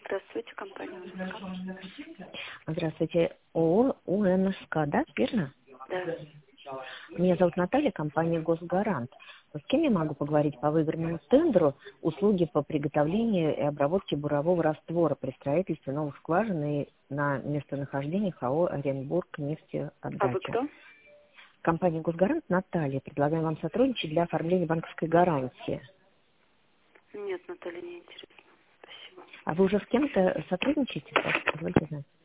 Здравствуйте, компания УНСК. Здравствуйте. ООО УНСК, да, верно? Да. Меня зовут Наталья, компания «Госгарант». С кем я могу поговорить по выигранному тендеру услуги по приготовлению и обработке бурового раствора при строительстве новых скважин и на местонахождении АО «Оренбург А вы нефтеотдача». кто? Компания «Госгарант», Наталья. Предлагаем вам сотрудничать для оформления банковской гарантии. Нет, Наталья, не интересно. Спасибо. А вы уже с кем-то сотрудничаете? Позвольте знать.